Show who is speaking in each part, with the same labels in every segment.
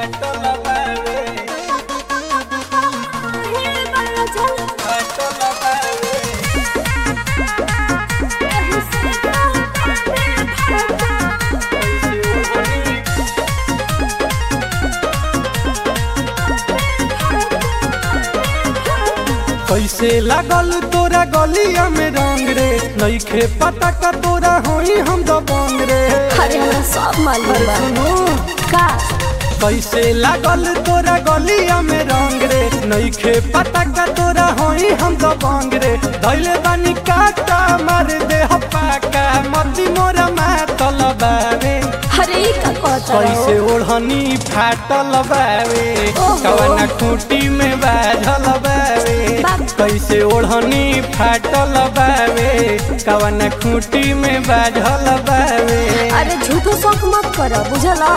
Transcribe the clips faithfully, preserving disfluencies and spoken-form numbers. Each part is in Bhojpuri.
Speaker 1: कैसे लागल तोरा गलिया में रंग रे, नइखे पता का तोरा होई हम दबंग रे।
Speaker 2: अरे हमरा सब मालूम बा।
Speaker 1: सुनो
Speaker 2: का
Speaker 1: कैसे लागल तोरा गलिया में रंग रे, नइखे पता का तोरा होई हम दबंग रे। धइले बानी काटा मार दे हपाका, मती मोरा मातल बावे।
Speaker 2: अरे ई का कहता
Speaker 1: कैसे ओढ़नी फाटल बावे, कवना खूंटी में बाझल बावे। कैसे ओढ़नी फाटल बावे, कवना खूंटी में बाझल बावे।
Speaker 2: अरे झूठो शौक मत कर, बुझला।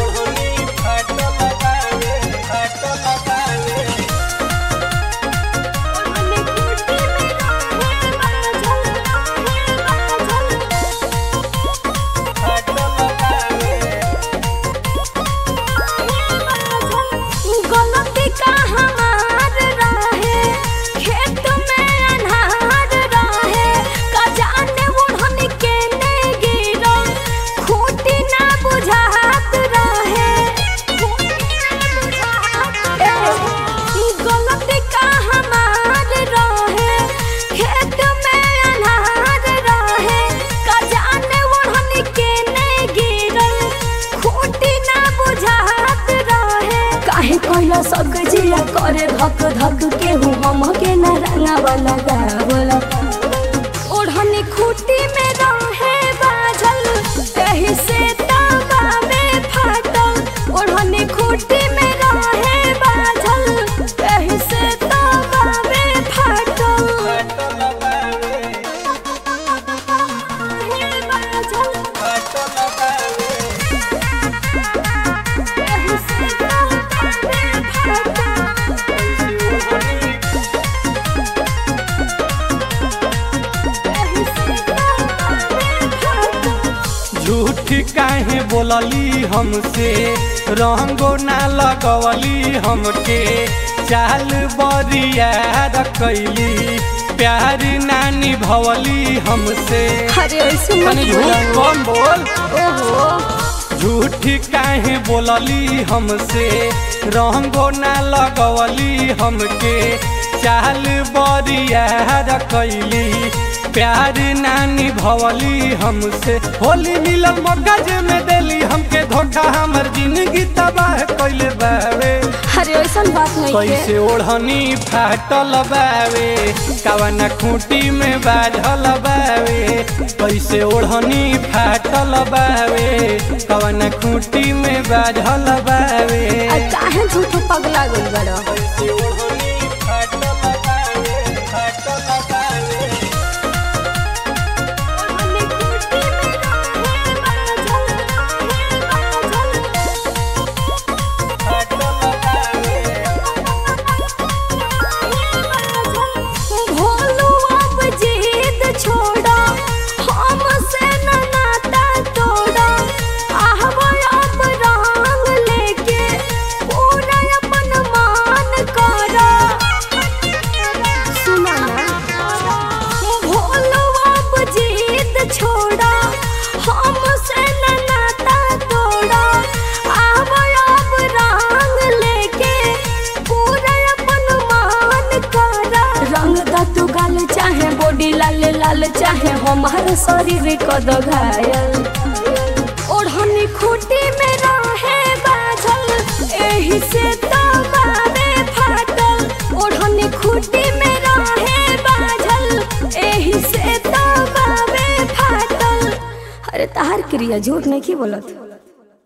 Speaker 2: सब जिया करे धक धक के हूँ हम के न रंगा वाला गावला। ओढ़नी खूटी में रहे बाझल, एही से तवा में फाटल। ओढ़नी खूटी में रहे बाझल, एही से तवा में फाटल।
Speaker 1: झूठ काहे बोलली हमसे, रंगो ना लगवली हमके। चाल बरिया रखैली, प्यार ना निभवली हमसे।
Speaker 2: अरे ऐसे मत
Speaker 1: झूठ कम बोल।
Speaker 2: ओहो
Speaker 1: झूठ काहे बोलली हमसे, रंगो ना लगवली हमके। चाल बरिया रखैली, प्यार ना निभवली हमसे। होली मिलल मगज में देली हमके धोखा, हमर जिंदगी तबाह कइले बावे।
Speaker 2: अरे ऐसन बात नहीं है।
Speaker 1: कैसे ओढ़नी फाटल बावे, कवना खूंटी में बाझल बावे। कैसे ओढ़नी फाटल बावे, कवना खूंटी में बाझल बावे।
Speaker 2: काहे झूठ पगला गइल बड़ा।
Speaker 1: कैसे ओढ़नी फाटल बावे, फाटल बावे। लाल लाल चाहे हमारे शरीर को घायल। ओढ़नी खूटी में रहे बाझल, एही से तवा में फाटल। ओढ़नी खूटी में रहे बाझल, एही से तवा में फाटल। अरे तार क्रिया झूठ नहीं की बोलत।